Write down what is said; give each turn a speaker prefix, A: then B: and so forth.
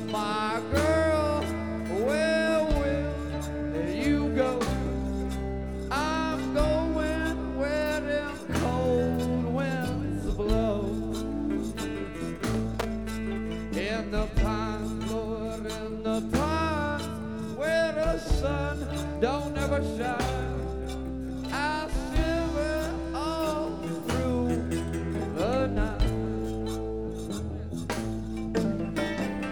A: My girl, where will you go? I'm going where them cold winds blow. In the pines, Lord, in the pines, where the sun don't ever shine.